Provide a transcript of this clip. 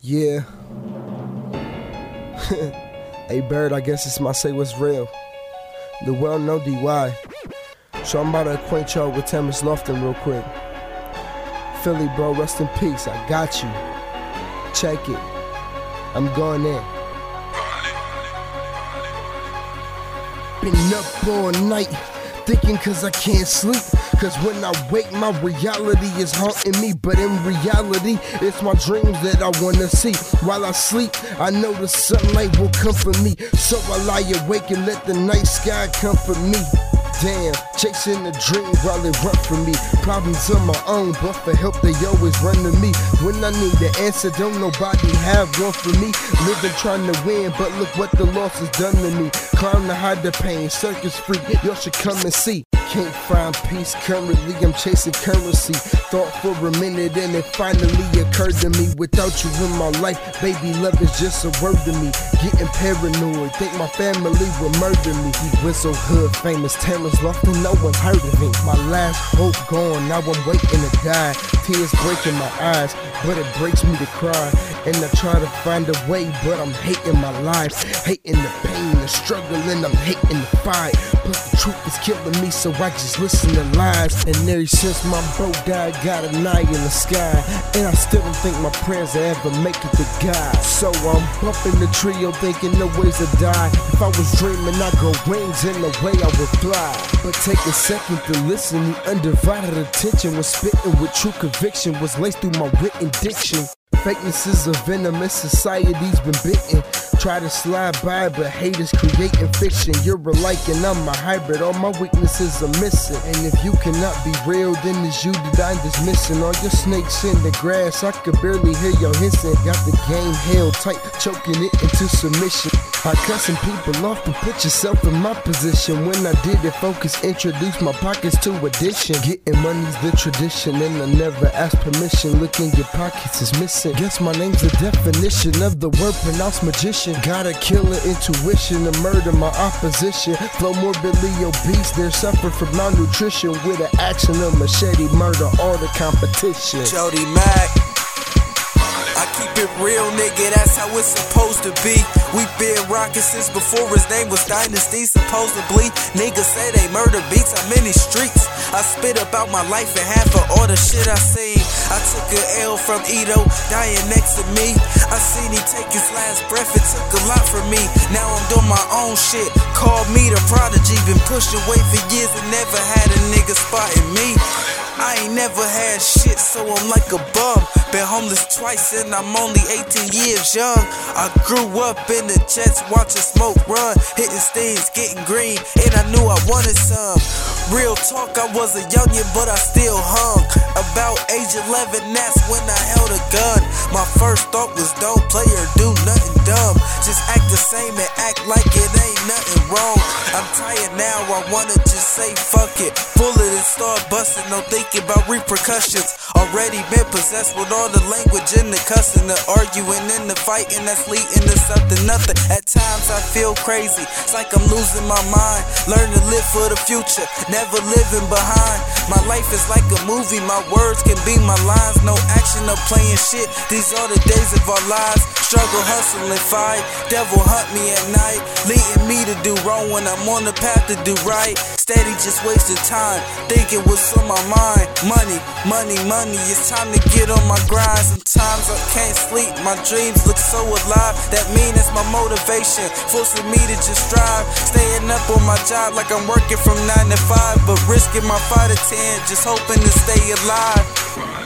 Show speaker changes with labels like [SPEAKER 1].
[SPEAKER 1] Yeah. Hey Bird, I guess it's my Say What's Real. The well-known DY. So I'm about to acquaint y'all with Terrence Lofton real quick. Philly, bro, rest in peace. I got you. Check it. I'm going in. Been up all night, thinking cause I can't sleep. Cause when I wake, my reality is haunting me. But in reality, it's my dreams that I wanna see. While I sleep, I know the sunlight will come for me. So I lie awake and let the night sky come for me. Damn, chasing a dream while they run from me. Problems of my own, but for help they always run to me. When I need the answer, don't nobody have one for me. Living trying to win, but look what the loss has done to me. Clown to hide the pain, circus freak, y'all should come and see. Can't find peace currently, I'm chasing currency. Thought for a minute and it finally occurred to me. Without you in my life, baby, love is just a word to me. Getting paranoid, think my family will murder me. He whistle hood famous, Terrence Lofton, no one heard of me. My last hope gone, now I'm waiting to die. Tears breaking my eyes, but it breaks me to cry. And I try to find a way, but I'm hating my life. Hating the pain, the struggle, and I'm hating the fight. Plus the truth is killing me, so I just listen to lies. And ever since my bro died, got an eye in the sky. And I still don't think my prayers will ever make it to God. So I'm up in the trio thinking no ways to die. If I was dreaming, I'd grow wings in the way I would fly. But take a second to listen, the undivided attention was spitting with true conviction, was laced through my written diction. Fakeness is a venomous, society's been bitten. Try to slide by, but haters creating fiction. You're alike and I'm a hybrid, all my weaknesses are missing. And if you cannot be real, then it's you that I'm dismissing. All your snakes in the grass, I could barely hear your hissing. Got the game held tight, choking it into submission. I cut some people off, but put yourself in my position. When I did it, focus, introduce my pockets to addition. Getting money's the tradition, and I never ask permission. Look in your pockets is missing. Guess my name's the definition of the word pronounced magician. Got a killer intuition to murder my opposition. Flow morbidly obese, they suffer from malnutrition. With an action of machete, murder all the competition.
[SPEAKER 2] Jody Mack, I keep it real, nigga, that's how it's supposed to be. We been rockin' since before his name was Dynasty, supposedly. Niggas say they murder beats, I'm in these streets. I spit about my life and half of all the shit I seen. I took an L from Ito, dying next to me. I seen he take his last breath, it took a lot from me. Now I'm doing my own shit, called me the prodigy. Been pushing weight for years and never had a nigga spotting me. I ain't never had shit, so I'm like a bum. Been homeless twice and I'm only 18 years young. I grew up in the Jets watching smoke run, hitting stains, getting green, and I knew I wanted some. Real talk, I was a youngin', but I still hung. About age 11, that's when I held a gun. My first thought was don't play or do nothing dumb. Just act the same and act like it ain't nothing wrong. I'm tired now, I wanna just say fuck it. Pull it and start busting, no thinking about repercussions. Already been possessed with all the language and the cussing, the arguing and the fighting that's leading to something nothing. At times I feel crazy, it's like I'm losing my mind. Learn to live for the future, never living behind. My life is like a movie, my words can be my lines. No action or playing shit, these are the days of our lives. Struggle, hustle and fight, devil hunt me at night, leading me to do wrong when I'm on the path to do right. Steady just wasting time, thinking what's on my mind. Money, money, money, it's time to get on my grind. Sometimes I can't sleep, my dreams look so alive. That mean it's my motivation, forcing me to just strive. Staying up on my job like I'm working from 9 to 5, but risking my 5 to 10, just hoping to stay alive.